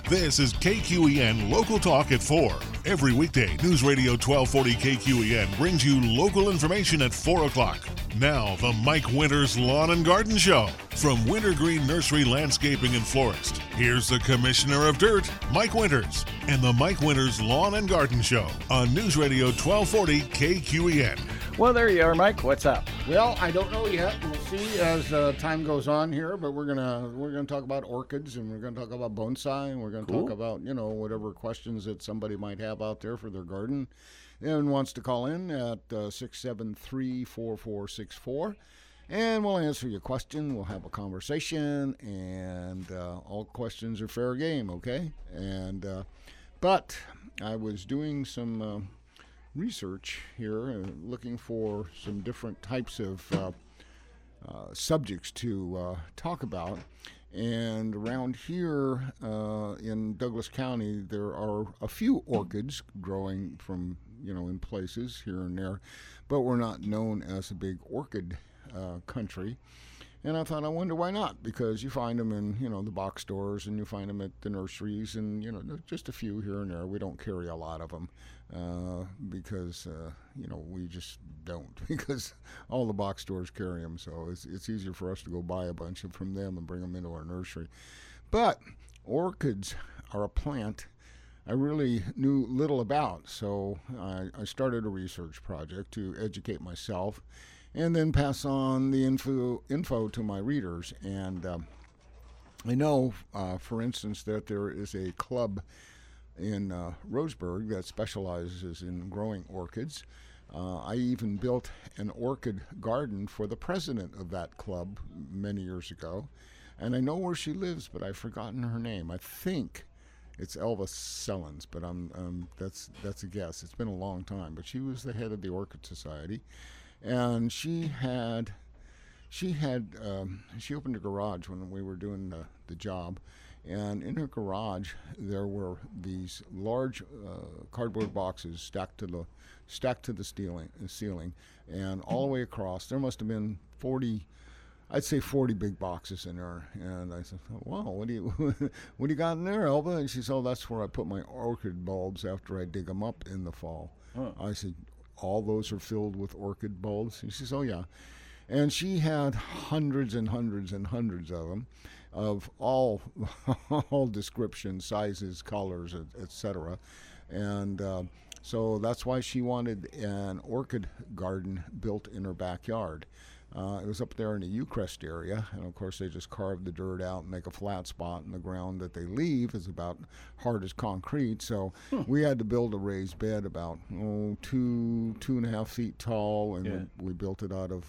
This is KQEN Local Talk at 4. Every weekday, News Radio 1240 KQEN brings you local information at 4 o'clock. Now, the Mike Winters Lawn and Garden Show from Wintergreen Nursery Landscaping and Florist. Here's the Commissioner of Dirt, Mike Winters, and the Mike Winters Lawn and Garden Show on News Radio 1240 KQEN. Well, there you are, Mike. What's up? Well, I don't know yet. We'll see as time goes on here. But we're gonna talk about orchids, and we're gonna talk about bonsai, and we're gonna talk about whatever questions that somebody might have out there for their garden, and wants to call in at 673-4464. And we'll answer your question. We'll have a conversation, and all questions are fair game, okay? And but I was doing some research here, looking for some different types of subjects to talk about. And around here in Douglas County, there are a few orchids growing from in places here and there, but we're not known as a big orchid country. And I thought, I wonder why not? Because you find them in, the box stores, and you find them at the nurseries, and, just a few here and there. We don't carry a lot of them because, we just don't, because all the box stores carry them. So it's easier for us to go buy a bunch from them and bring them into our nursery. But orchids are a plant I really knew little about. So I started a research project to educate myself and then pass on the info to my readers. And I know, for instance, that there is a club in Roseburg that specializes in growing orchids. I even built an orchid garden for the president of that club many years ago. And I know where she lives, but I've forgotten her name. I think it's Elva Sellens, but that's a guess. It's been a long time. But she was the head of the Orchid Society. And she opened a garage when we were doing the job, and in her garage there were these large cardboard boxes stacked to the ceiling, and all the way across. There must have been 40 big boxes in there. And I said, "Wow, what do you got in there, Elva?" And she said, "Oh, that's where I put my orchid bulbs after I dig them up in the fall." Huh. I said, "All those are filled with orchid bulbs?" And she says, "Oh, yeah." And she had hundreds and hundreds and hundreds of them, of all descriptions, sizes, colors, etc. And so that's why she wanted an orchid garden built in her backyard. It was up there in the Eucrest area, and of course they just carve the dirt out and make a flat spot, and the ground that they leave is about hard as concrete. So we had to build a raised bed about 2.5 feet tall, and we built it out of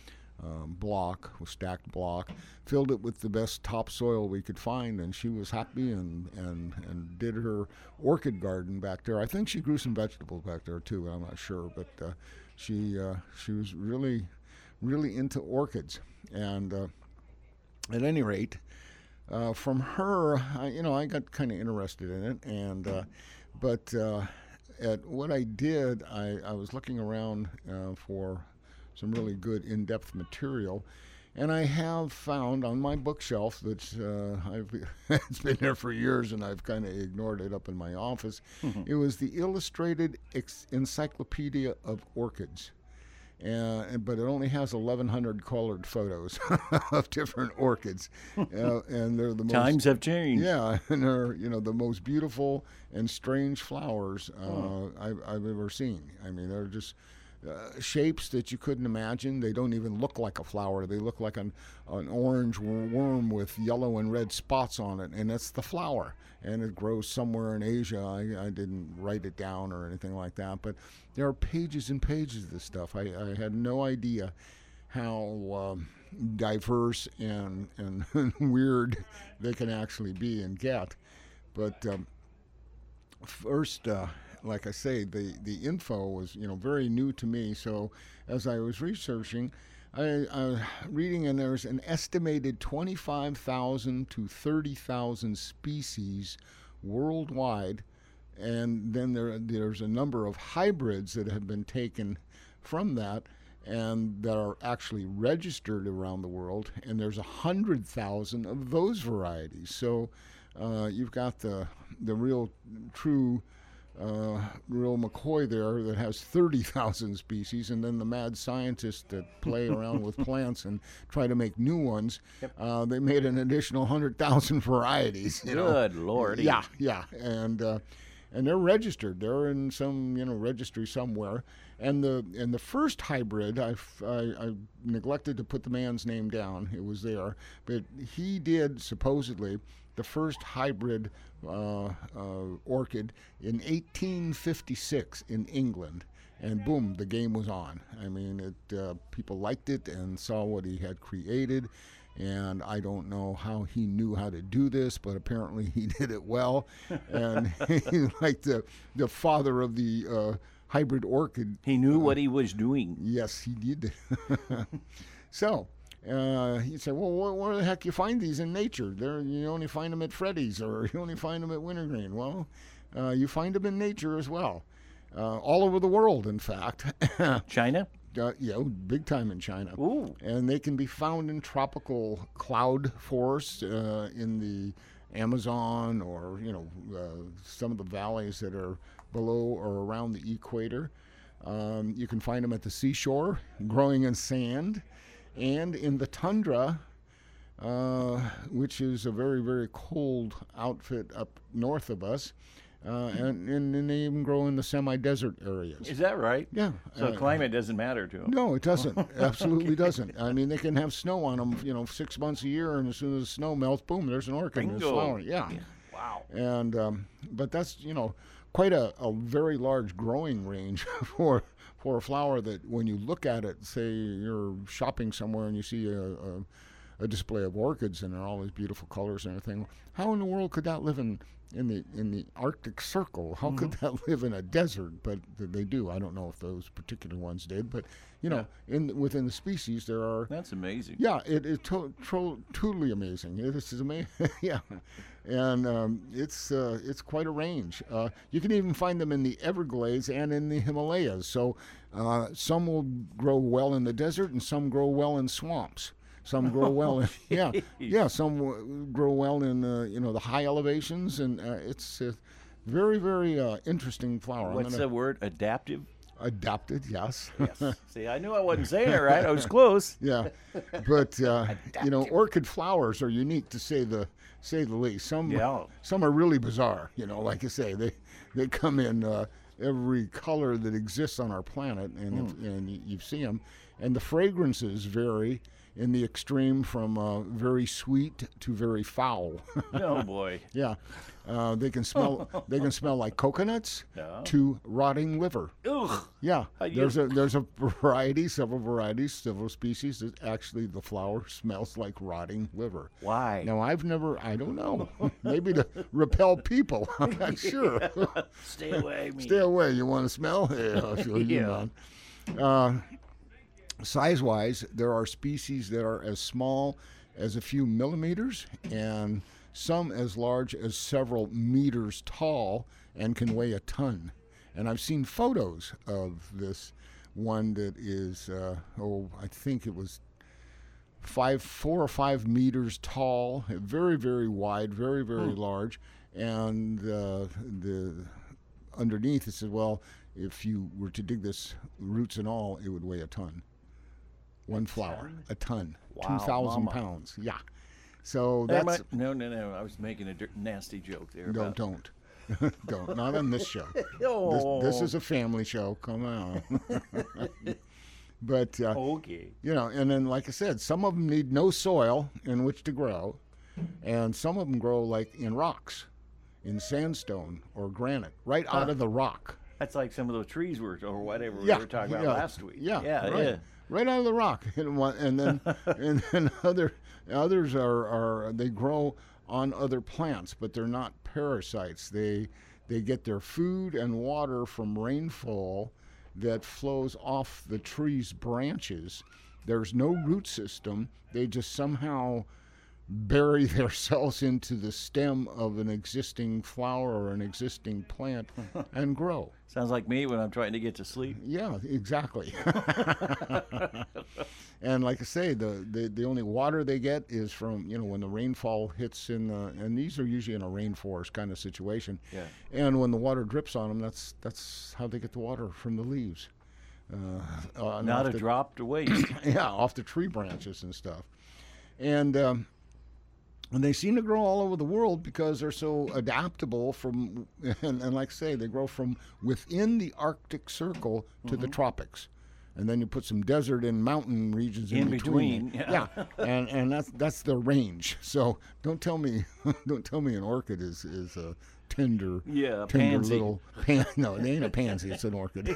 stacked block, filled it with the best topsoil we could find, and she was happy and did her orchid garden back there. I think she grew some vegetables back there too, I'm not sure, but she was really into orchids. And at any rate, from her, I got kind of interested in it. And but at what I did, I was looking around for some really good in-depth material, and I have found on my bookshelf that it's been there for years, and I've kind of ignored it up in my office. Mm-hmm. It was the Illustrated Encyclopedia of Orchids. But it only has 1,100 colored photos of different orchids, and they're the most, times have changed. Yeah, and they're the most beautiful and strange flowers I've ever seen. I mean, they're just shapes that you couldn't imagine. They don't even look like a flower. They look like an orange worm with yellow and red spots on it, and that's the flower. And it grows somewhere in Asia. I didn't write it down or anything like that, but there are pages and pages of this stuff. I had no idea how diverse and weird they can actually be and get. But first, like I say, the info was very new to me. So as I was researching, I was reading, and there's an estimated 25,000 to 30,000 species worldwide, and then there's a number of hybrids that have been taken from that and that are actually registered around the world, and there's 100,000 of those varieties. So you've got the real true real McCoy there that has 30,000 species, and then the mad scientists that play around with plants and try to make new ones. Yep. They made an additional 100,000 varieties. Good Lord. Yeah, and they're registered. They're in some registry somewhere. And the first hybrid, I neglected to put the man's name down. It was there, but he did supposedly the first hybrid orchid in 1856 in England, and boom, the game was on. I mean, people liked it and saw what he had created, and I don't know how he knew how to do this, but apparently he did it well, and he's like the father of the hybrid orchid. He knew what he was doing. Yes, he did. So. He'd say, well, where the heck you find these in nature? You only find them at Freddy's, or you only find them at Wintergreen. Well, you find them in nature as well, all over the world, in fact. China? Yeah, big time in China. Ooh. And they can be found in tropical cloud forests in the Amazon, or some of the valleys that are below or around the equator. You can find them at the seashore, growing in sand. And in the tundra, which is a very, very cold outfit up north of us, and they even grow in the semi-desert areas. Is that right? Yeah. So climate doesn't matter to them? No, it doesn't. Absolutely doesn't. I mean, they can have snow on them, 6 months a year, and as soon as the snow melts, boom, there's an orchid and it's flowering. Yeah. Wow. And but that's quite a very large growing range for a flower that when you look at it, say you're shopping somewhere and you see a display of orchids and they're all these beautiful colors and everything. How in the world could that live in the Arctic Circle? How could that live in a desert? But they do. I don't know if those particular ones did, but within the species there are. That's amazing. Yeah, it is totally amazing. It is amazing. Yeah. And it's quite a range. You can even find them in the Everglades and in the Himalayas. So some will grow well in the desert, and some grow well in swamps. Some grow well in some grow well in the high elevations, and it's a very, very interesting flower. What's the word? Adaptive? Adapted, yes. Yes. See, I knew I wasn't saying it right. I was close. Yeah, but orchid flowers are unique, to say the least. Some are really bizarre. Like I say, they come in every color that exists on our planet, and you see them, and the fragrances vary in the extreme from very sweet to very foul. Oh boy. Yeah, they can smell like coconuts to rotting liver. Ugh. Yeah, there's a variety, several species that actually the flower smells like rotting liver. Why? Now I don't know. Maybe to repel people. I'm not sure. Stay away. Stay away. You want to smell? Yeah, I'll show you, man. Size-wise, there are species that are as small as a few millimeters, and some as large as several meters tall and can weigh a ton. And I've seen photos of this one that is, I think it was 4 or 5 meters tall, very, very wide, very, very large, and the underneath it says, well, if you were to dig this roots and all, it would weigh a ton. One flower, a ton, wow, 2,000 pounds. Yeah. So that's no. I was making a nasty joke there. Don't. Not on this show. Oh. This is a family show. Come on. But okay. And then like I said, some of them need no soil in which to grow, and some of them grow like in rocks, in sandstone or granite, right out of the rock. That's like some of those trees we were talking about last week. Yeah. Right. Right out of the rock, and then others are they grow on other plants, but they're not parasites. They get their food and water from rainfall that flows off the tree's branches. There's no root system. They just somehow bury themselves into the stem of an existing flower or an existing plant and grow. Sounds like me when I'm trying to get to sleep. Yeah, exactly. And like I say, the only water they get is from, when the rainfall hits and these are usually in a rainforest kind of situation. Yeah. And when the water drips on them, that's how they get the water from the leaves. Not a drop to waste. Yeah, off the tree branches and stuff. And they seem to grow all over the world because they're so adaptable and like I say, they grow from within the Arctic Circle to the tropics. And then you put some desert and mountain regions in between. Yeah. And that's the range. So don't tell me an orchid is a tender pansy. little no, it ain't a pansy, it's an orchid.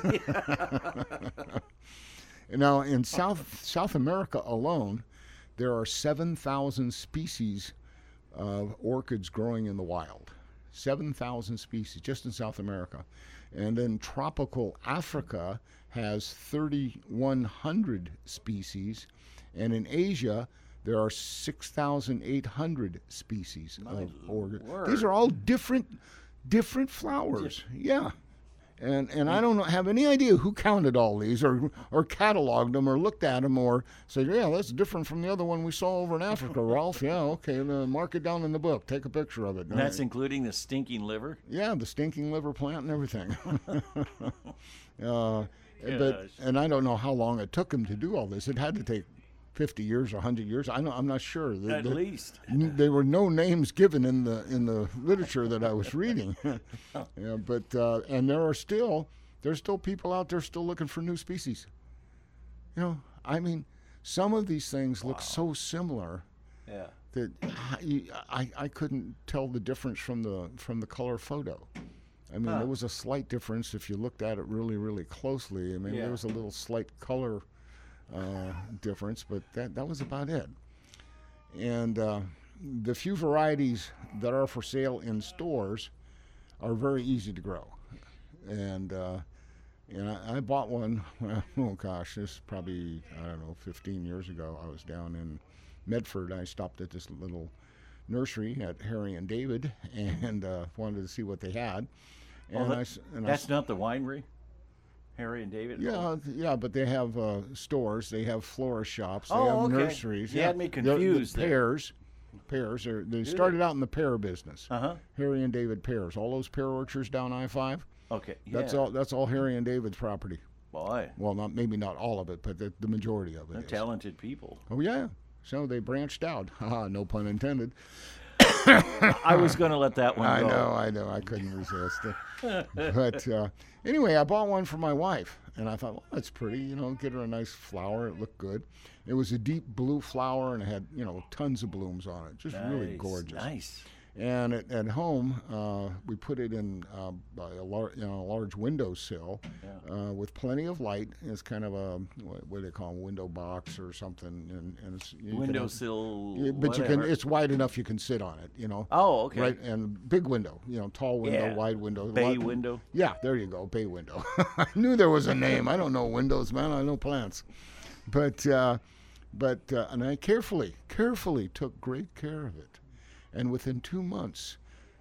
Now in South America alone, there are 7,000 species of orchids growing in the wild. 7,000 species just in South America. And then tropical Africa has 3,100 species. And in Asia, there are 6,800 species of orchids. These are all different flowers. Yeah. And I don't have any idea who counted all these or cataloged them or looked at them or said, yeah, that's different from the other one we saw over in Africa, Ralph. Yeah, okay, mark it down in the book. Take a picture of it. And that's including the stinking liver? Yeah, the stinking liver plant and everything. And I don't know how long it took him to do all this. It had to take 50 years or 100 years. I'm not sure. At least. There were no names given in the literature that I was reading. Yeah, but and there's still people out there still looking for new species. I mean, some of these things look so similar that I couldn't tell the difference from the color photo. I mean, there was a slight difference if you looked at it really, really closely. I mean, there was a little slight color difference, but that was about it. And the few varieties that are for sale in stores are very easy to grow. And I bought one, oh gosh, this is probably, 15 years ago. I was down in Medford. I stopped at this little nursery at Harry and David and wanted to see what they had. And that's not the winery? Harry and David? Yeah, but they have stores. They have florist shops. They have nurseries. You had me confused. The pears. They started out in the pear business. Harry and David pears. All those pear orchards down I-5. Okay. That's all Harry and David's property. Boy. Well, maybe not all of it, but the majority of it. They're talented people. Oh yeah. So they branched out. No pun intended. I was going to let that one go. I know. I couldn't resist it. But anyway, I bought one for my wife, and I thought, well, that's pretty. Get her a nice flower. It looked good. It was a deep blue flower, and it had, tons of blooms on it. Just really gorgeous. Nice. And at home, we put it in a large windowsill with plenty of light. It's kind of a what do they call them, window box or something. And it's windowsill. But it's wide enough you can sit on it. Oh, okay. Right, and big window. Tall window, wide window. Bay window. Yeah, there you go, bay window. I knew there was a name. I don't know windows, man. I know plants. But and I carefully took great care of it. And within 2 months,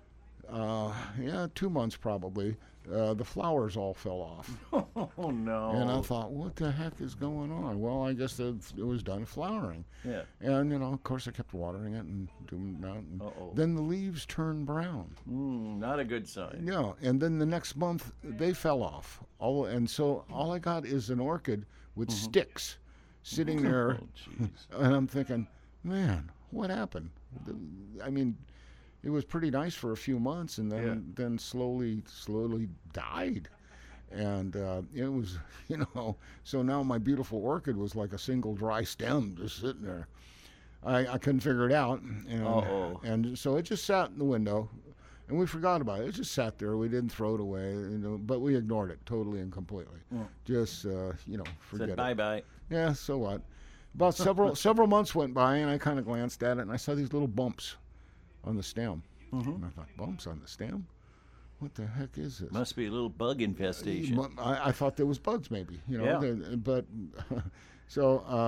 2 months probably, the flowers all fell off. Oh, no. And I thought, what the heck is going on? Well, I guess it was done flowering. Yeah. And, of course, I kept watering it and doing that. And then the leaves turned brown. Not a good sign. Yeah. And then the next month, they fell off. And so all I got is an orchid with sticks sitting there. And I'm thinking, man, what happened? I mean, it was pretty nice for a few months, and then slowly died. And it was, so now my beautiful orchid was like a single dry stem just sitting there. I couldn't figure it out. And so it just sat in the window, and we forgot about it. It just sat there. We didn't throw it away, but we ignored it totally and completely. Just, forget it. Said bye-bye. Yeah, so what? About several months went by, and I kind of glanced at it, and I saw these little bumps on the stem. And I thought, bumps on the stem? What the heck is this? Must be a little bug infestation. I thought there was bugs, maybe. But so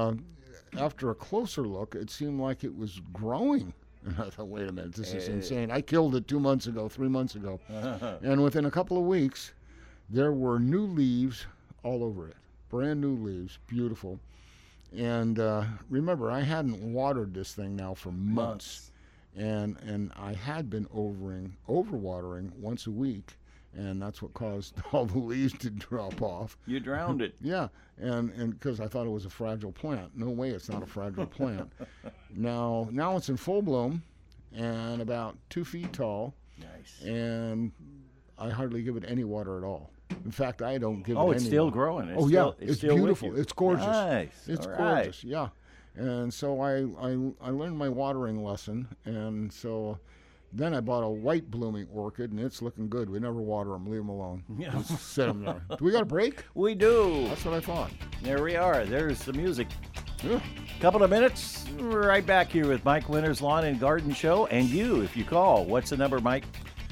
after a closer look, it seemed like it was growing. And I thought, wait a minute, this is insane. I killed it 2 months ago, 3 months ago. And within a couple of weeks, there were new leaves all over it. Brand new leaves, beautiful. And remember, I hadn't watered this thing now for months. And I had been overwatering once a week. And that's what caused all the leaves to drop off. You drowned it. Yeah, and because I thought it was a fragile plant. No way, it's not a fragile plant. Now it's in full bloom, and about 2 feet tall. Nice. And I hardly give it any water at all. In fact, I don't give it any. Oh, it's still growing. It's still beautiful. It's gorgeous. Nice. It's gorgeous. Yeah. And so I learned my watering lesson, and so. Then I bought a white blooming orchid, and it's looking good. We never water them. Leave them alone. Yeah. Just set them there. Do we got a break? We do. That's what I thought. There we are. There's the music. Yeah. Couple of minutes. We're right back here with Mike Winters Lawn and Garden Show. And you, if you call, what's the number, Mike?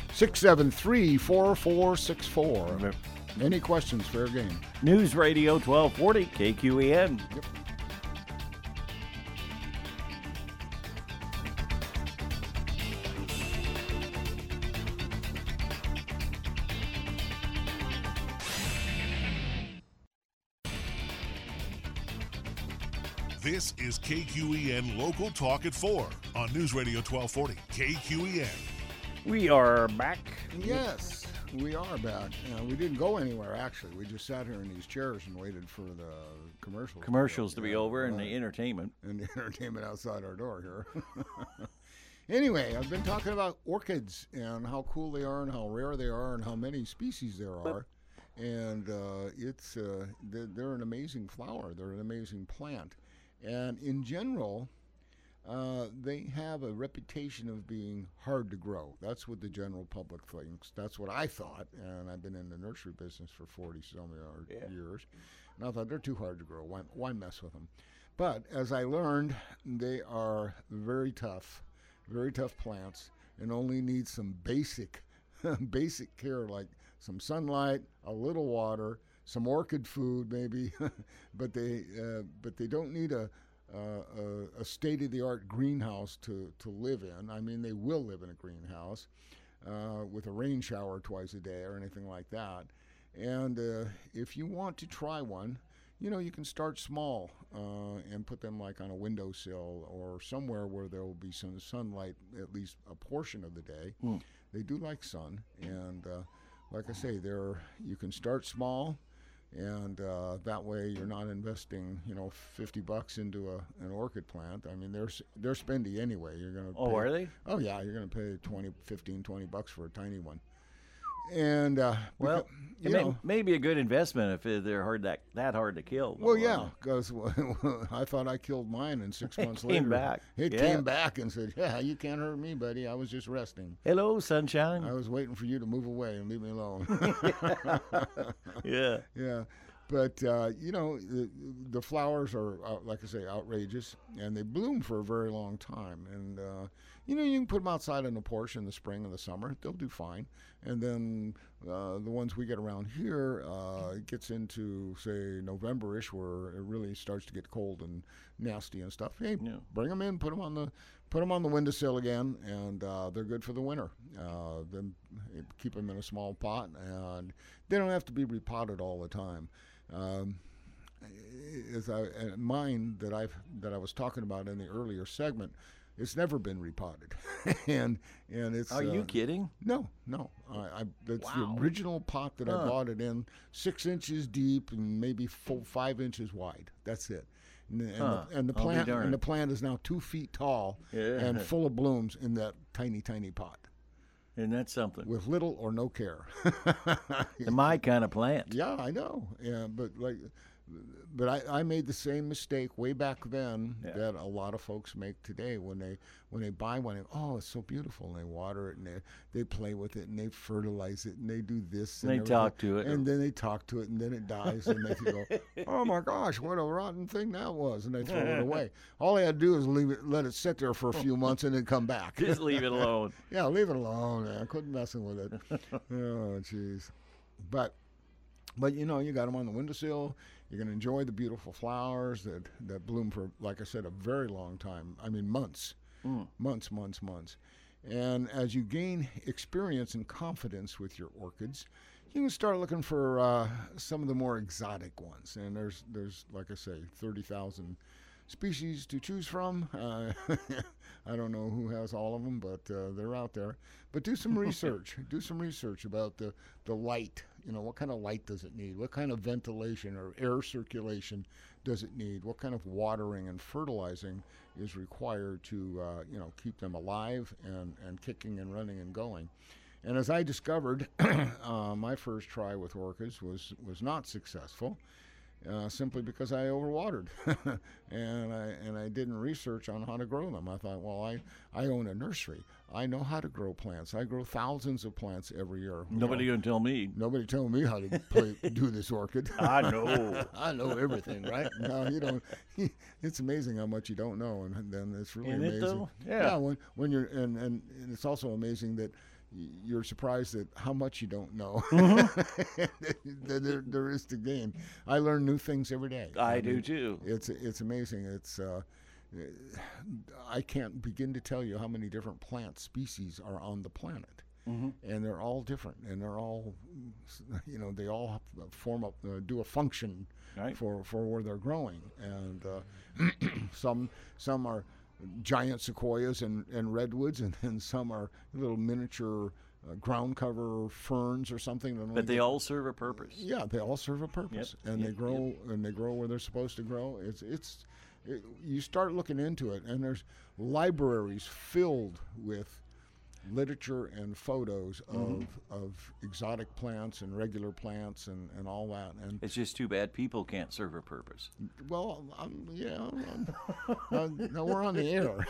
673-4464. Any questions, fair game. News Radio 1240 KQEN. Yep. This is KQEN Local Talk at 4 on News Radio 1240 KQEN. We are back. Yes, we are back. We didn't go anywhere, actually. We just sat here in these chairs and waited for the commercials To be over and the entertainment. And the entertainment outside our door here. Anyway, I've been talking about orchids and how cool they are and how rare they are and how many species there are. And they're an amazing flower. They're an amazing plant. And in general, they have a reputation of being hard to grow. That's what the general public thinks. That's what I thought. And I've been in the nursery business for 40-some years. And I thought they're too hard to grow. Why mess with them? But as I learned, they are very tough plants, and only need some basic care, like some sunlight, a little water, some orchid food maybe, but they don't need a state-of-the-art greenhouse to live in. I mean, they will live in a greenhouse with a rain shower twice a day or anything like that. And if you want to try one, you can start small and put them like on a windowsill or somewhere where there will be some sunlight at least a portion of the day. They do like sun, and like I say, you can start small. And that way you're not investing, $50 into an orchid plant. I mean, they're spendy anyway. You're going to pay, are they? Oh, yeah. You're going to pay $20 for a tiny one. And may be a good investment if they're that hard to kill. Well, yeah, because I thought I killed mine, and 6 months later it came back and said, "Yeah, you can't hurt me, buddy. I was just resting. Hello, sunshine. I was waiting for you to move away and leave me alone." Yeah. Yeah. But, the flowers are, like I say, outrageous, and they bloom for a very long time. And, you can put them outside on the porch in the spring and the summer. They'll do fine. And then the ones we get around here, it gets into, say, November-ish, where it really starts to get cold and nasty and stuff. Hey, bring them in, put them on the windowsill again, and they're good for the winter. Then keep them in a small pot, and they don't have to be repotted all the time. Mine that I was talking about in the earlier segment, it's never been repotted, and it's. Are you kidding? No. That's the original pot that I bought it in, 6 inches deep and maybe 5 inches wide. That's it. And the plant is now 2 feet tall and full of blooms in that tiny pot. And that's something. With little or no care. My kind of plant. Yeah, I know. Yeah, but I made the same mistake way back then that a lot of folks make today when they buy one. It's so beautiful, and they water it, and they play with it, and they fertilize it, and they do this. And they talk to it. And then they talk to it, and then it dies, and they go, "Oh my gosh, what a rotten thing that was," and they throw it away. All they had to do is let it sit there for a few months, and then come back. Just leave it alone. Yeah, leave it alone. Man. I couldn't messing with it. Oh, jeez. But you got them on the windowsill, You can enjoy the beautiful flowers that bloom for, like I said, a very long time. I mean, months. Months. And as you gain experience and confidence with your orchids, you can start looking for some of the more exotic ones. And there's like I say, 30,000 species to choose from. I don't know who has all of them, but they're out there. But do some research. Do some research about the light. What kind of light does it need? What kind of ventilation or air circulation does it need? What kind of watering and fertilizing is required to keep them alive and kicking and running and going? And as I discovered, my first try with orchids was not successful. Simply because I overwatered and I didn't research on how to grow them. I thought, well, I own a nursery. I know how to grow plants. I grow thousands of plants every year. Nobody can tell me. Nobody told me how to do this orchid. I know. I know everything, right? No, you don't. It's amazing how much you don't know, and then it's really Isn't amazing. it though? Yeah. When you're and it's also amazing that you're surprised at how much you don't know there is to gain. I learn new things every day. I do too. It's amazing. I can't begin to tell you how many different plant species are on the planet, and they're all different, and they're all, they all form up, do a function for where they're growing, and some are giant sequoias and redwoods, and then some are little miniature ground cover ferns or something. But they all serve a purpose. Yeah, they all serve a purpose, and they grow where they're supposed to grow. You start looking into it, and there's libraries filled with literature and photos of exotic plants and regular plants and all that. And it's just too bad people can't serve a purpose. Well, no, we're on the air.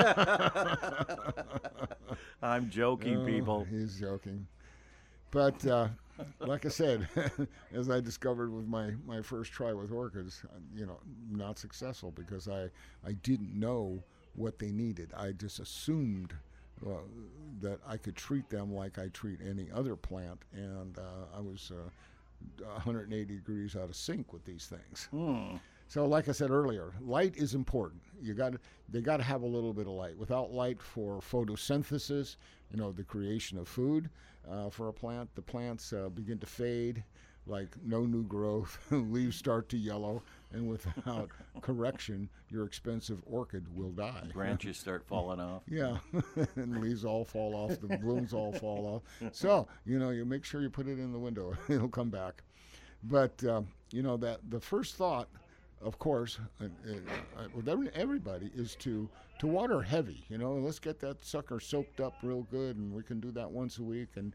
I'm joking, people. He's joking. But like I said, as I discovered with my first try with orchids, not successful because I didn't know what they needed. I just assumed that I could treat them like I treat any other plant, and I was 180 degrees out of sync with these things. So like I said earlier, light is important. They got to have a little bit of light. Without light for photosynthesis, the creation of food for a plant, the plants begin to fade, like no new growth, leaves start to yellow, and without correction, your expensive orchid will die. Branches start falling off. Yeah, and leaves all fall off, the blooms all fall off. So, you make sure you put it in the window. It'll come back. But, that the first thought, of course, with everybody is to water heavy. Let's get that sucker soaked up real good, and we can do that once a week. And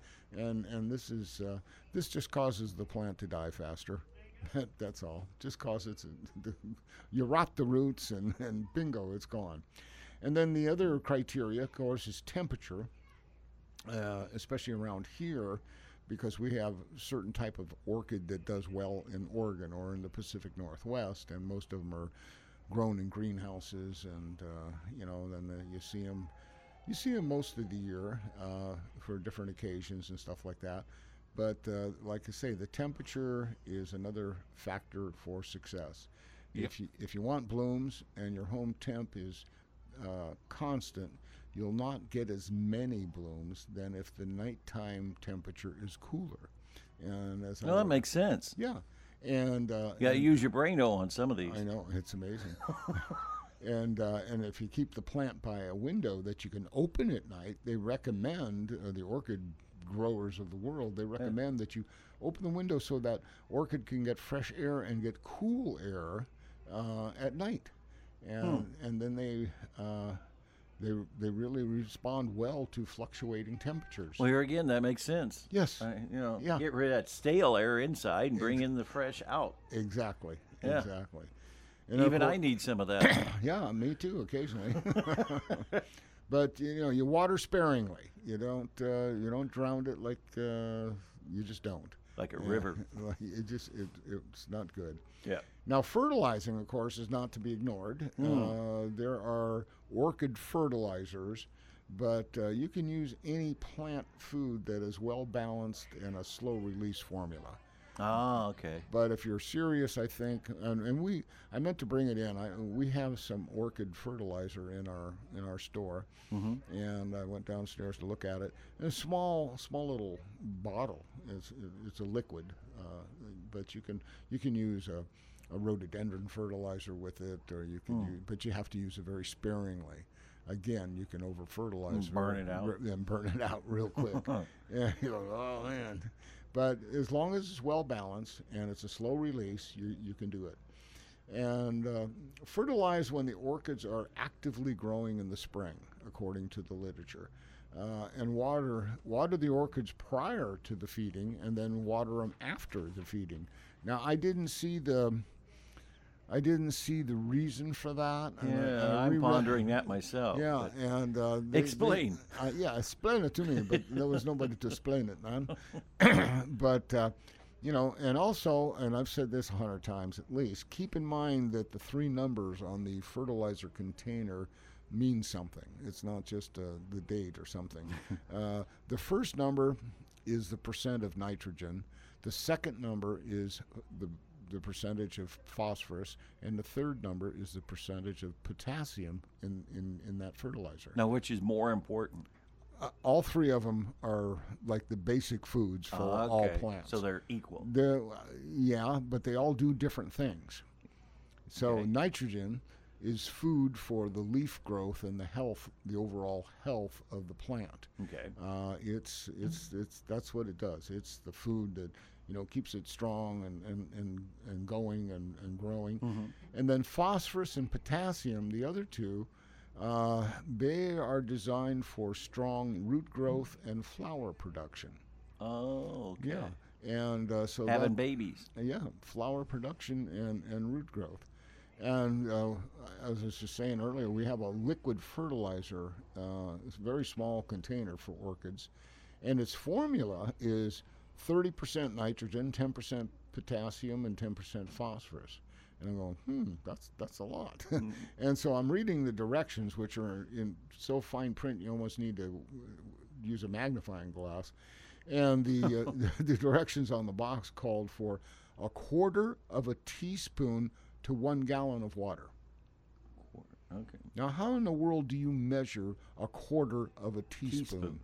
this just causes the plant to die faster. That's all. Just causes you rot the roots, and bingo, it's gone. And then the other criteria, of course, is temperature, especially around here, because we have a certain type of orchid that does well in Oregon or in the Pacific Northwest, and most of them are grown in greenhouses, and then you see them most of the year for different occasions and stuff like that. But like I say, the temperature is another factor for success. Yep. If you want blooms and your home temp is constant, you'll not get as many blooms than if the nighttime temperature is cooler. And that makes sense. Yeah, and you got to use your brain on some of these. I know, it's amazing. And if you keep the plant by a window that you can open at night, they recommend the orchid growers of the world. They recommend that you open the window so that orchid can get fresh air and get cool air at night, and then they really respond well to fluctuating temperatures. Well, here again, that makes sense. Yes. Get rid of that stale air inside and bring in the fresh out. Exactly. Yeah. Exactly. And even I need some of that. Yeah, me too, occasionally. But you water sparingly. You don't drown it like you just don't. Like a river. It's not good. Yeah. Now, fertilizing, of course, is not to be ignored. There are orchid fertilizers, but you can use any plant food that is well balanced in a slow release formula. Oh, okay. But if you're serious, I think, and I meant to bring it in. We have some orchid fertilizer in our store, and I went downstairs to look at it. And a small little bottle. It's a liquid, but you can use a rhododendron fertilizer with it, or you can but you have to use it very sparingly. Again, you can over fertilize, burn it out, and burn it out real quick. Yeah, you go, oh man. But as long as it's well balanced and it's a slow release, you can do it. And fertilize when the orchids are actively growing in the spring, according to the literature. And water the orchids prior to the feeding, and then water them after the feeding. Now, I didn't see the reason for that. Yeah, I'm pondering that myself. Yeah, and explain. Explain it to me. But there was nobody to explain it, man. But and also, and I've said this 100 times at least, keep in mind that the 3 numbers on the fertilizer container mean something. It's not just the date or something. The first number is the percent of nitrogen. The second number is the percentage of phosphorus, and the third number is the percentage of potassium in that fertilizer. Now, which is more important? All 3 of them are like the basic foods for all plants. So they're equal. Yeah, but they all do different things. So nitrogen is food for the leaf growth and the overall health of the plant. Okay. It's that's what it does. It's the food that keeps it strong and going and growing. And then phosphorus and potassium, the other 2, they are designed for strong root growth and flower production. Oh, okay. Yeah, and so having babies. Yeah, flower production and root growth. And as I was just saying earlier, we have a liquid fertilizer. It's a very small container for orchids, and its formula is 30% nitrogen, 10% potassium, and 10% phosphorus. And I'm going, that's a lot. And so I'm reading the directions, which are in so fine print you almost need to use a magnifying glass. And the directions on the box called for 1/4 of a teaspoon to 1 gallon of water. Okay. Now, how in the world do you measure 1/4 of a teaspoon?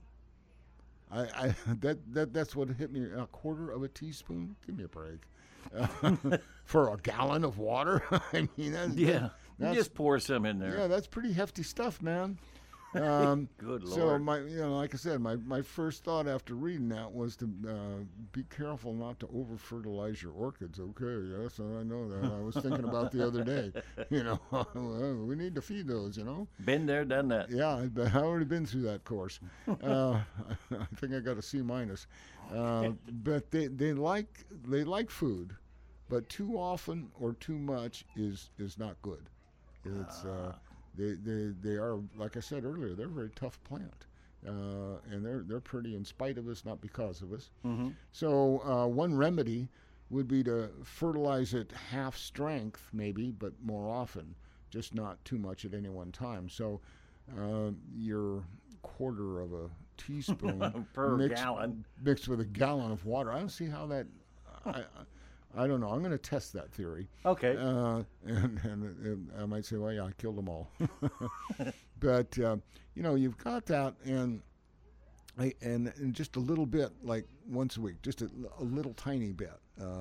That's what hit me. 1/4 of a teaspoon? Give me a break. For a gallon of water? I mean, that's, just pour some in there. Yeah, that's pretty hefty stuff, man. Good Lord. So like I said, my first thought after reading that was to be careful not to over fertilize your orchids. Okay, yes, I know that. I was thinking about the other day. We need to feed those. Been there, done that. Yeah, I've already been through that course. I think I got a C-. But they like food, but too often or too much is not good. It's They are, like I said earlier, they're a very tough plant, and they're pretty in spite of us, not because of us. So one remedy would be to fertilize it half strength, maybe, but more often, just not too much at any one time. So your 1/4 of a teaspoon per gallon mixed with a gallon of water. I don't see how that. I don't know. I'm going to test that theory. Okay. And I might say, well, yeah, I killed them all. But you've got that, and just a little bit, like once a week, just a little tiny bit,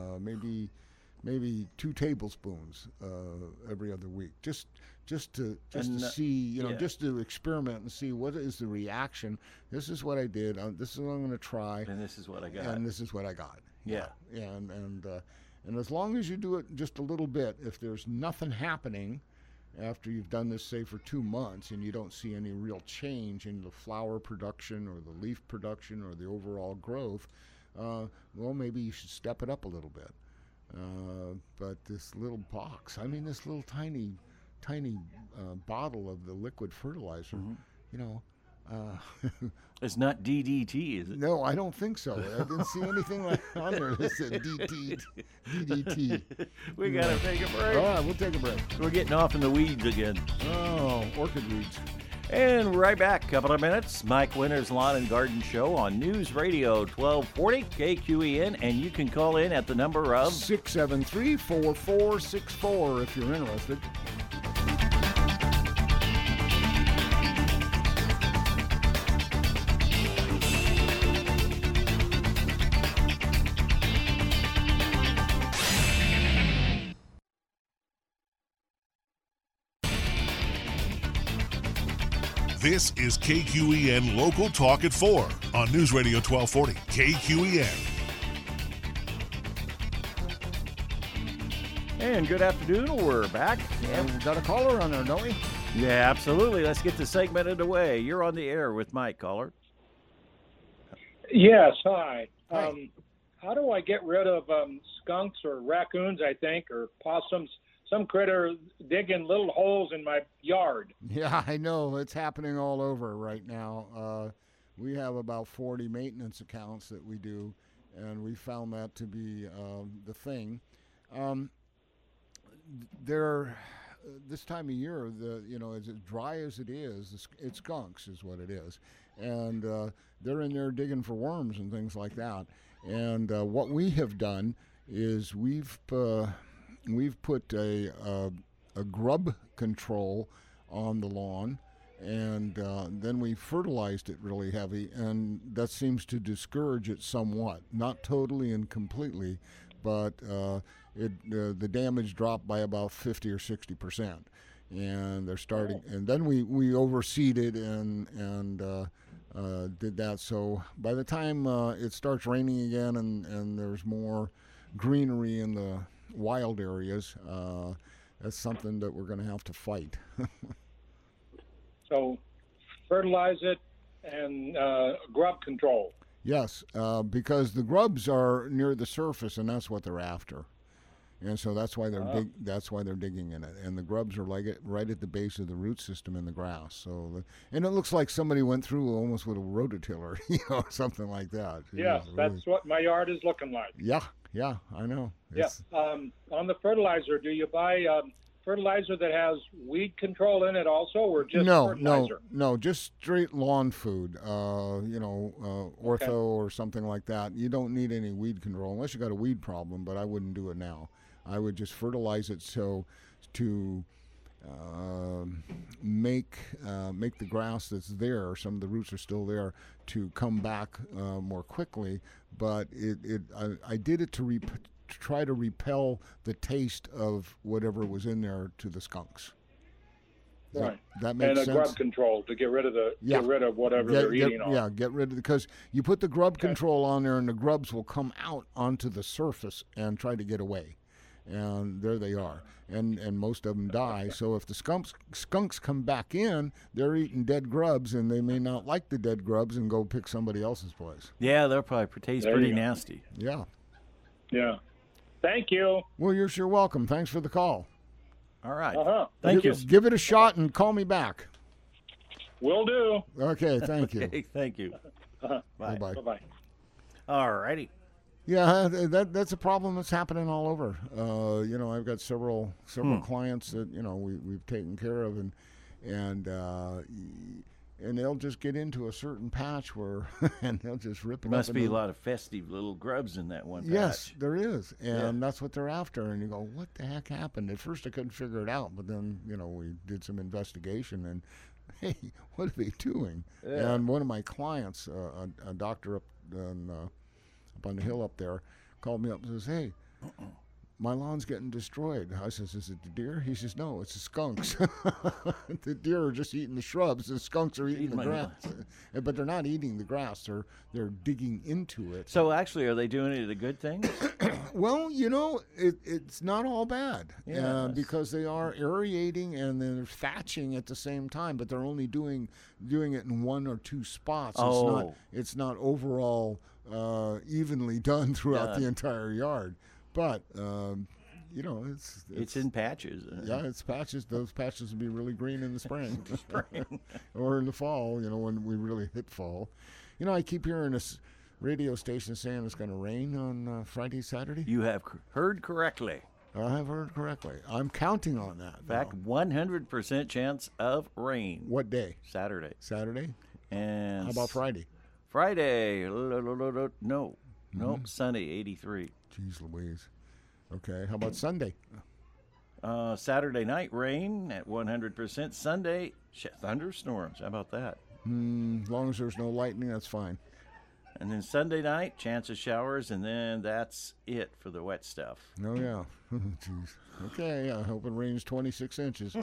maybe 2 tablespoons every other week, just to see, just to experiment and see what is the reaction. This is what I did. This is what I'm going to try. And this is what I got. And this is what I got. Yeah. And as long as you do it just a little bit, if there's nothing happening after you've done this, say, for 2 months, and you don't see any real change in the flower production or the leaf production or the overall growth, well, maybe you should step it up a little bit. But this little box, this little tiny bottle of the liquid fertilizer, it's not DDT, is it? No, I don't think so. I didn't see anything like on there that said DDT. We got to take a break. All right, we'll take a break. We're getting off in the weeds again. Oh, orchid weeds. And we're right back. Couple of minutes. Mike Winters Lawn and Garden Show on News Radio 1240 KQEN, and you can call in at the number of 673-4464 if you're interested. This is KQEN Local Talk at 4 on News Radio 1240 KQEN. And good afternoon. We're back. And we've got a caller on there, don't we? Yeah, absolutely. Let's get the segment underway. You're on the air with Mike, caller. Yes, hi. Hi. How do I get rid of skunks or raccoons, I think, or possums? Some critter digging little holes in my yard. Yeah, I know. It's happening all over right now. We have about 40 maintenance accounts that we do, and we found that to be the thing. This time of year, as dry as it is, it's skunks is what it is. And they're in there digging for worms and things like that. And what we have done is we've put a grub control on the lawn, and then we fertilized it really heavy, and that seems to discourage it somewhat. Not totally and completely, but the damage dropped by about 50 or 60%. And they're starting, and then we overseeded and did that. So by the time it starts raining again and there's more greenery in the wild areas, that's something that we're going to have to fight. So fertilize it and grub control. Yes, because the grubs are near the surface, and that's what they're after, and so that's why they're digging in it. And the grubs are right at the base of the root system in the grass. So, and it looks like somebody went through almost with a rototiller, something like that. Yes, that's what my yard is looking like. Yeah, I know. Yes. On the fertilizer, do you buy fertilizer that has weed control in it also, or just fertilizer? No, just straight lawn food. Ortho or something like that. You don't need any weed control unless you got a weed problem. But I wouldn't do it now. I would just fertilize it to make the grass that's there. Some of the roots are still there to come back more quickly. But I did it to try to repel the taste of whatever was in there to the skunks. Right. That makes sense. And a grub control to get rid of whatever they're eating on. Yeah, get rid of because you put the grub control on there and the grubs will come out onto the surface and try to get away. And there they are. And most of them die. So if the skunks come back in, they're eating dead grubs, and they may not like the dead grubs and go pick somebody else's place. Yeah, they'll probably taste pretty nasty. Yeah. Yeah. Thank you. Well, you're sure welcome. Thanks for the call. All right. Thank you. Give it a shot and call me back. Will do. Okay, thank you. Okay, thank you. Bye. Bye-bye. Bye-bye. All righty. Yeah, that's a problem that's happening all over. I've got several clients that we've taken care of, and they'll just get into a certain patch where and they'll just rip it. Must be a lot of festive little grubs in that one patch. Yes, there is, and that's what they're after. And you go, what the heck happened? At first, I couldn't figure it out, but then we did some investigation, and hey, what are they doing? Yeah. And one of my clients, a doctor up on the hill up there, called me up and says, hey, my lawn's getting destroyed. I says, is it the deer? He says, no, it's the skunks. The deer are just eating the shrubs. The skunks are eating the grass. But they're not eating the grass. They're digging into it. So actually, are they doing it a good thing? Well, it's not all bad because they are aerating and they're thatching at the same time, but they're only doing it in one or two spots. It's not overall evenly done throughout the entire yard. But it's in patches. Yeah, it's patches. Those patches will be really green in the spring, or in the fall. When we really hit fall. I keep hearing this radio station saying it's going to rain on Friday, Saturday. You have heard correctly. I have heard correctly. I'm counting on that. In fact, 100% chance of rain. What day? Saturday. Saturday? And how about Friday? Friday, no, Sunday, 83. Jeez Louise. Okay, how about Sunday? Saturday night, rain at 100%. Sunday, thunderstorms. How about that? As long as there's no lightning, that's fine. And then Sunday night, chance of showers, and then that's it for the wet stuff. Oh, yeah. Jeez. Okay, I hope it rains 26 inches.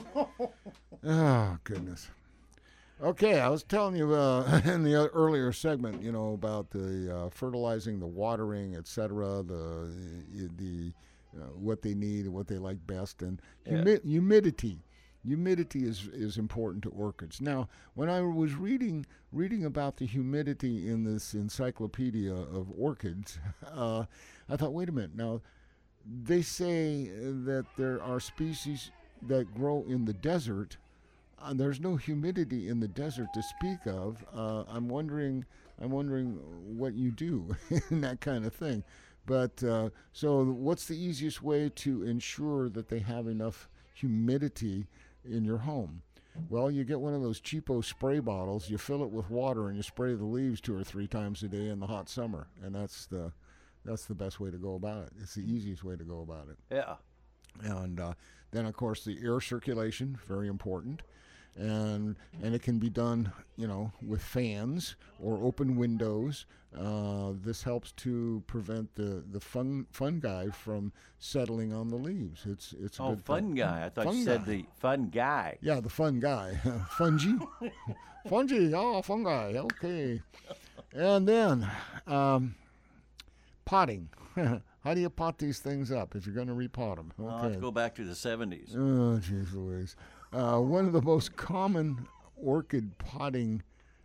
Oh, goodness. Okay, I was telling you in the earlier segment, about the fertilizing, the watering, etc., the what they need and what they like best, and humidity. Humidity is important to orchids. Now, when I was reading about the humidity in this encyclopedia of orchids, I thought, wait a minute. Now, they say that there are species that grow in the desert. There's no humidity in the desert to speak of. I'm wondering what you do in that kind of thing. But so, what's the easiest way to ensure that they have enough humidity in your home? Well, you get one of those cheapo spray bottles, you fill it with water, and you spray the leaves 2 or 3 times a day in the hot summer, and that's the best way to go about it. It's the easiest way to go about it. Yeah. And then, of course, the air circulation, very important. And it can be done, with fans or open windows. This helps to prevent the fungi from settling on the leaves. It's a good fungi. I thought you said the fun guy. Yeah, the fun guy. Fungi. Fungi. Oh, fungi. Okay. And then potting. How do you pot these things up if you're going to repot them? Okay. Let's go back to the 70s. Oh, jeez Louise. One of the most common orchid potting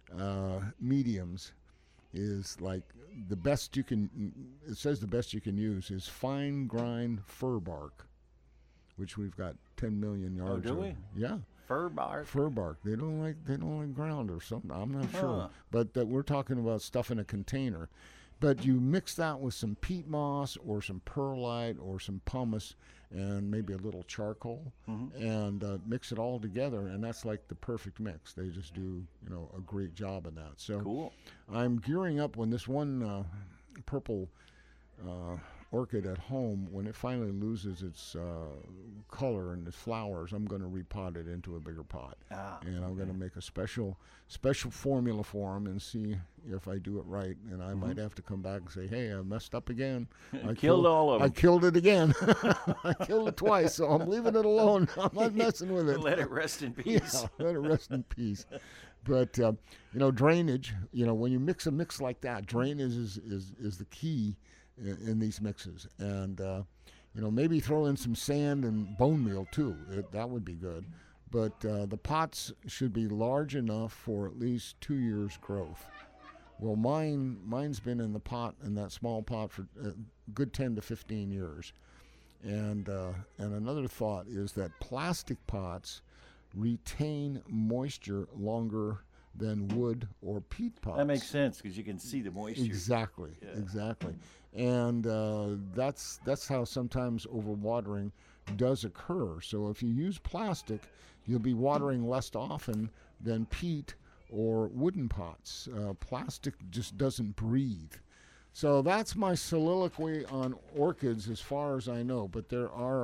mediums is like the best you can, it says the best you can use is fine grind fir bark, which we've got 10 million yards of. Oh, do we? Yeah. Fir bark? Fir bark. They don't like ground or something. I'm not sure. But we're talking about stuff in a container. But you mix that with some peat moss or some perlite or some pumice and maybe a little charcoal, and mix it all together, and that's like the perfect mix. They just do, a great job in that. So cool. I'm gearing up when this one purple orchid at home, when it finally loses its color and its flowers, I'm going to repot it into a bigger pot. And I'm going to make a special formula for them and see if I do it right. And I might have to come back and say, hey, I messed up again. I killed all of them. I killed it again. I killed it twice, so I'm leaving it alone. I'm not messing with it. Let it rest in peace. Yeah, let it rest in peace. But, drainage, when you mix a mix like that, drainage is the key in these mixes. And, maybe throw in some sand and bone meal, too. That would be good. But the pots should be large enough for at least 2 years' growth. Well, mine's been in that small pot for a good 10 to 15 years. And another thought is that plastic pots retain moisture longer than wood or peat pots. That makes sense because you can see the moisture. Exactly. And that's how sometimes overwatering does occur. So if you use plastic, you'll be watering less often than peat or wooden pots. Plastic just doesn't breathe. So that's my soliloquy on orchids as far as I know. But there are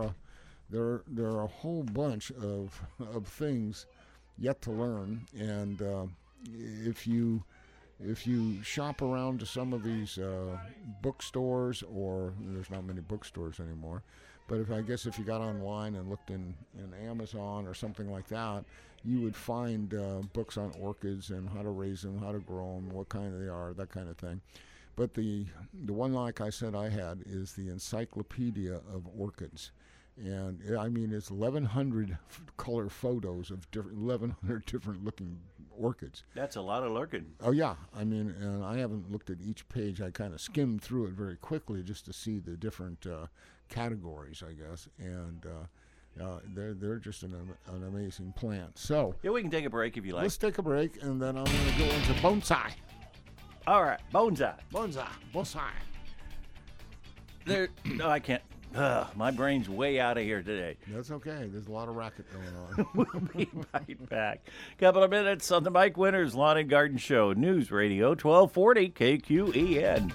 a whole bunch of things yet to learn. And if you shop around to some of these bookstores, or there's not many bookstores anymore, but if you got online and looked in Amazon or something like that, you would find books on orchids and how to raise them, how to grow them, what kind they are, that kind of thing. But the one, like I said, I had is the Encyclopedia of Orchids. And it's 1,100 color photos of 1,100 different looking orchids. That's a lot of looking. Oh yeah, and I haven't looked at each page. I kind of skimmed through it very quickly just to see the different categories, I guess. And they're just an amazing plant. So yeah, we can take a break if you like. Let's take a break, and then I'm going to go into bonsai. All right, bonsai. Bonsai. No, I can't My brain's way out of here today. That's okay. There's a lot of racket going on. We'll be right back. Couple of minutes on the Mike Winters Lawn and Garden Show. News Radio 1240 KQEN.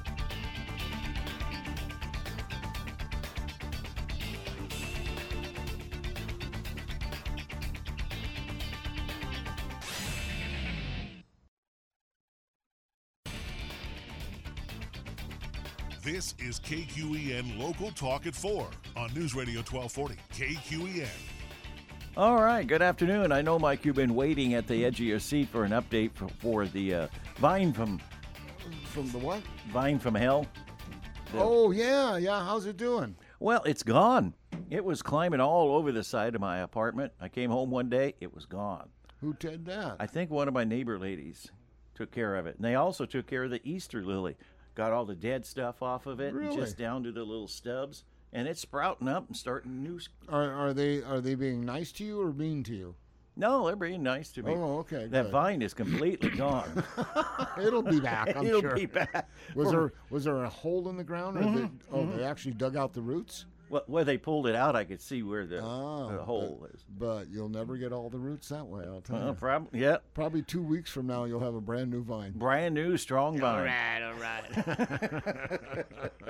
This is KQEN Local Talk at 4 on News Radio 1240 KQEN. All right, good afternoon. I know, Mike, you've been waiting at the edge of your seat for an update for the Vine from From the what? Vine from Hell. Oh, yeah. How's it doing? Well, it's gone. It was climbing all over the side of my apartment. I came home one day, it was gone. Who did that? I think one of my neighbor ladies took care of it. And they also took care of the Easter lily. Got all the dead stuff off of it, Really? just down to the little stubs. And it's sprouting up and starting new. Are they being nice to you or mean to you? No, they're being nice to me. Oh, okay. That good. vine is completely gone. It'll be back, I'm It'll sure. be back. Was there a hole in the ground, or they actually dug out the roots? Well, where they pulled it out, I could see where the Oh, hole is. But you'll never get all the roots that way, I'll tell you. Probably, yeah. Probably 2 weeks from now, you'll have a brand new vine. Brand new, strong vine. All right.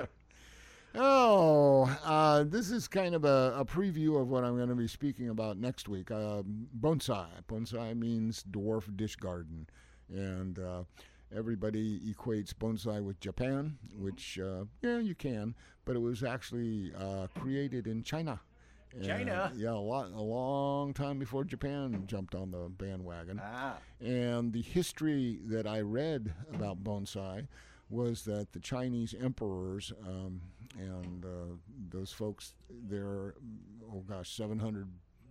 Oh, this is kind of a preview of what I'm going to be speaking about next week. Bonsai. Bonsai means dwarf dish garden. And everybody equates bonsai with Japan, which, yeah, you can. But it was actually created in China. And, China? Yeah, a long time before Japan jumped on the bandwagon. Ah. And the history that I read about bonsai was that the Chinese emperors and those folks there, 700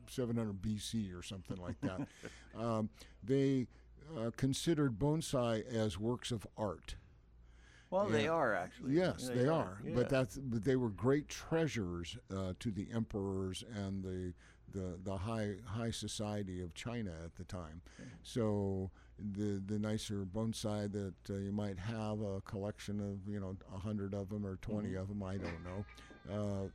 BC or something like that, they considered bonsai as works of art. Well, they Yeah. are actually. Yes, they are. Yeah. But they were great treasures to the emperors and the high society of China at the time. So the nicer bonsai that you might have, a collection of 100 of them or 20 of them, I don't know.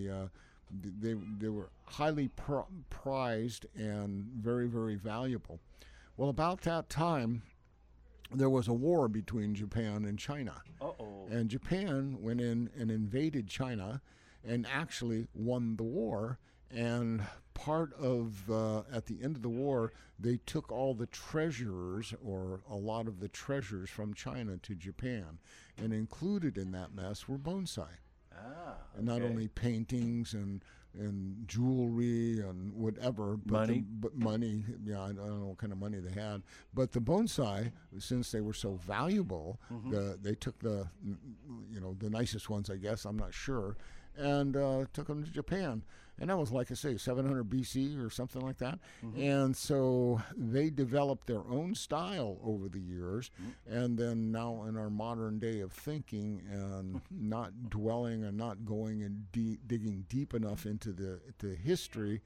They were highly prized and very, very valuable. Well, about that time, there was a war between Japan and China. Uh-oh. And Japan went in and invaded China and actually won the war. And part of, at the end of the war, they took all the treasures, or a lot of the treasures from China to Japan. And included in that mess were bonsai. Ah, And not okay. only paintings and jewelry and whatever, but Money? but money. Yeah, I don't know what kind of money they had. But the bonsai, since they were so valuable, they took the nicest ones, I guess. I'm not sure, and took them to Japan. And that was, like I say, 700 BC or something like that. And so they developed their own style over the years. And then now in our modern day of thinking and not dwelling and not going and digging deep enough into the history,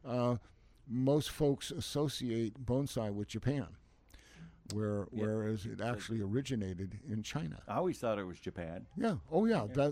most folks associate bonsai with Japan, whereas it actually originated in China. I always thought it was Japan. Yeah. Oh, yeah. That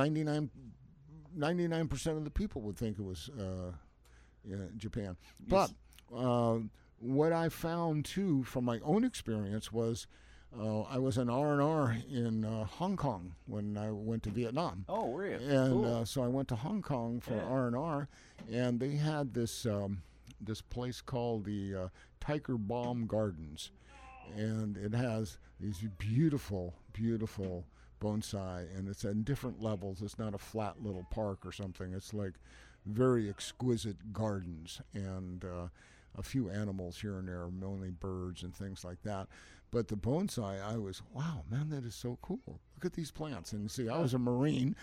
99% of the people would think it was Japan. But what I found, too, from my own experience was I was an R&R in Hong Kong when I went to Vietnam. Oh, were you? And Cool. so I went to Hong Kong for Yeah. R&R, and they had this place called the Tiger Balm Gardens. And it has these beautiful, beautiful bonsai, and it's in different levels. It's not a flat little park or something. It's like very exquisite gardens and a few animals here and there, mainly birds and things like that. But the bonsai, I was, wow, man, that is so cool. Look at these plants. And see, I was a Marine,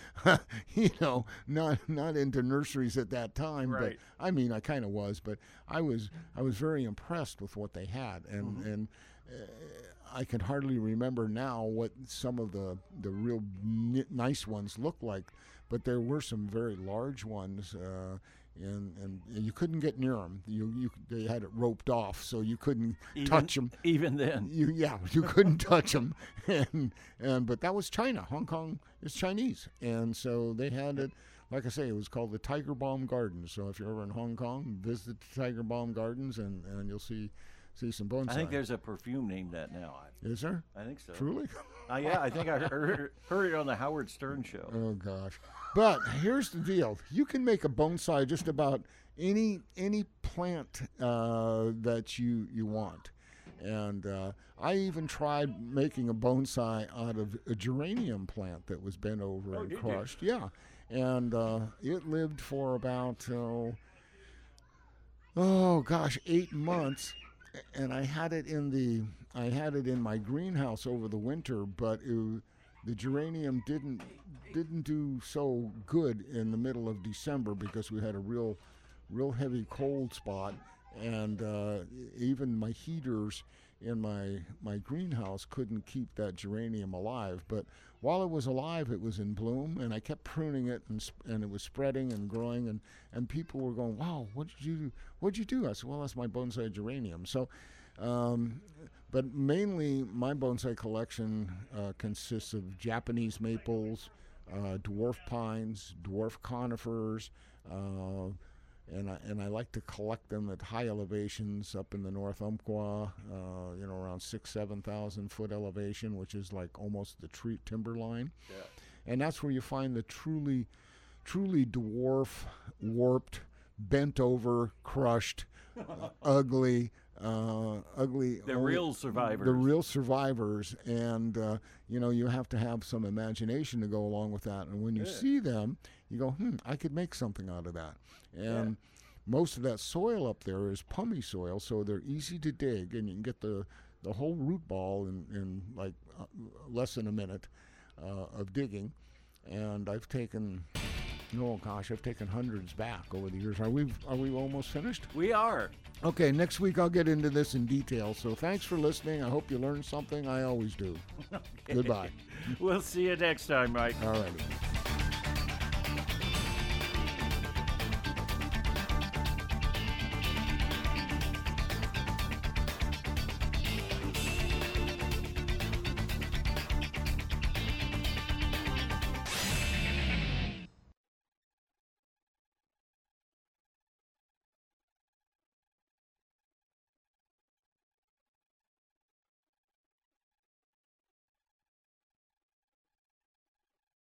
not into nurseries at that time. Right. But I mean, I kind of was, but I was very impressed with what they had. And I can hardly remember now what some of the real nice ones looked like, but there were some very large ones, and you couldn't get near them. They had it roped off, so you couldn't touch them. Even then. You couldn't touch them, but that was China. Hong Kong is Chinese, and so they had it like I say, it was called the Tiger Balm Gardens. So if you're ever in Hong Kong, visit the Tiger Balm Gardens, and you'll see some bonsai. I think there's a perfume named that now. Is there? I think so. Truly? Yeah, I think I heard it on the Howard Stern show. Oh, gosh. But here's the deal. You can make a bonsai just about any plant that you want. And I even tried making a bonsai out of a geranium plant that was bent over and crushed. Yeah. And it lived for about, 8 months. And I had it in my greenhouse over the winter, but the geranium didn't do so good in the middle of December because we had a real heavy cold spot, and even my heaters in my greenhouse couldn't keep that geranium alive. But while it was alive, it was in bloom, and I kept pruning it, and it was spreading and growing, and people were going, "Wow, what'd you do?" I said, "Well, that's my bonsai geranium." So, but mainly my bonsai collection consists of Japanese maples, dwarf pines, dwarf conifers, and I like to collect them at high elevations up in the North Umpqua, around 6,000-7,000 foot elevation, which is like almost the timber line. Yeah. And that's where you find the truly dwarf, warped, bent over, crushed, ugly. The real survivors. The real survivors, and you have to have some imagination to go along with that. And when you see them, you go, I could make something out of that. And most of that soil up there is pumice soil, so they're easy to dig, and you can get the whole root ball in like less than a minute of digging. And I've taken hundreds back over the years. Are we almost finished? We are. Okay, next week I'll get into this in detail. So thanks for listening. I hope you learned something. I always do. Okay. Goodbye. We'll see you next time, Mike. All righty.